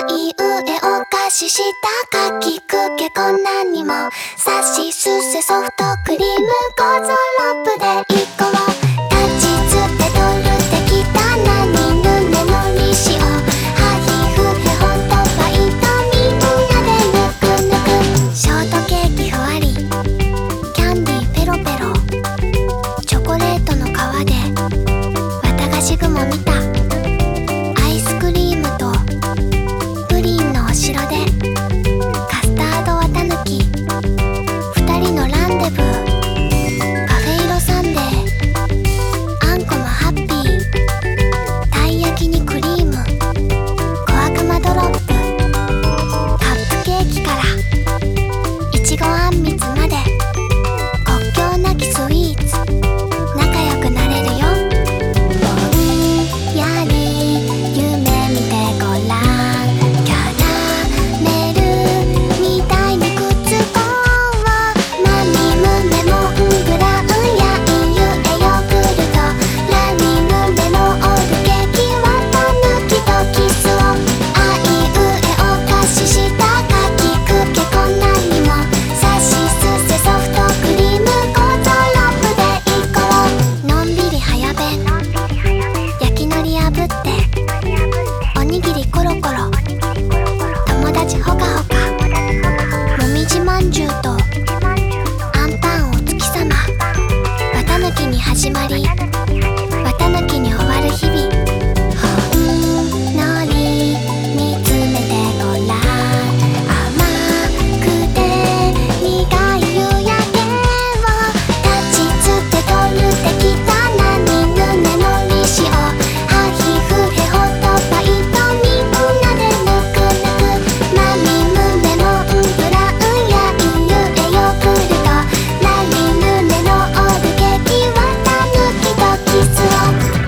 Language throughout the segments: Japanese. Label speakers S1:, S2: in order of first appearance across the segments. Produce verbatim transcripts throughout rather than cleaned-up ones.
S1: いうえお菓子したかきくけこんなにもさしすせソフトクリームゴゾロップでいこう立ちつてとるてきたなにぬねのりしおはひふへほんとファイトみんなでぬくぬくショートケーキふわりキャンディーペロペロチョコレートの皮で綿菓子雲見たアイスクリームとプリンのお城でカスタード綿抜きふたりのランデブーパフェ色サンデーあんこもハッピーたい焼きにクリーム小悪魔ドロップカップケーキからいちごあんみつまで国境なきスイーツ仲良くなれるよぼんやり夢見てごらんキャラメルみたいにくっつこうマミムメモンブラウンやいゆえヨーグルトラニヌメのオールケーキわたぬきとキスをあいうえお菓子したかきくけこんなにもさしすせソフトクリームゴゾロップでいこうのんびり早弁焼きのりあぶっておにぎりコロコロ友達ほかほかもみじまんじゅうとあんパンお月さま綿抜きに始まり綿抜きに終わる日々ほんのり見つめてごらん甘くて苦い夕焼けを立ちつてとるてきたなにぬねのりしおはひふへほとファイトみんなでぬくぬくまみむめもんブラウンやいゆえヨーグルトラニヌネのオールケーキわたぬきとキスを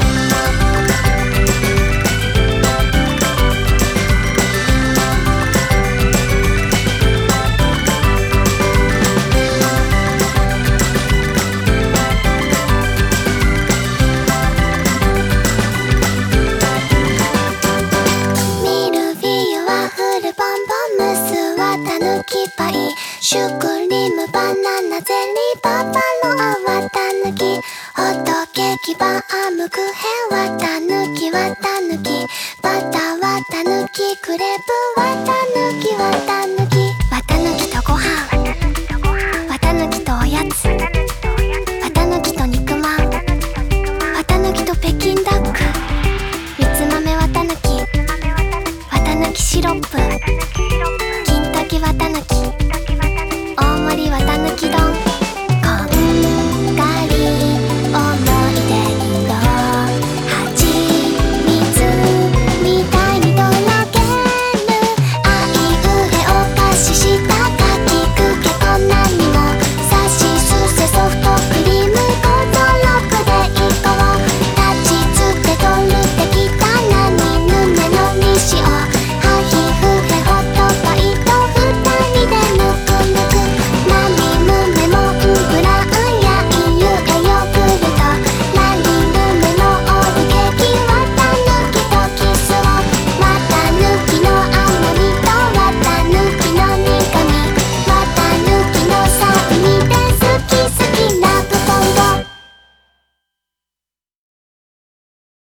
S1: ミルフィーユワッフルボンボンムスはたぬきパイシュークリームバナナゼリーパパロアわたぬきホットケーキバームクーヘンわたぬきわたぬきバターわたぬきクレープわたぬきわたぬきわたぬきとごはんわたぬきとおやつわたぬきと肉まんわたぬきと北京ダックみつ豆わたぬきわたぬきシロップ金時わたぬき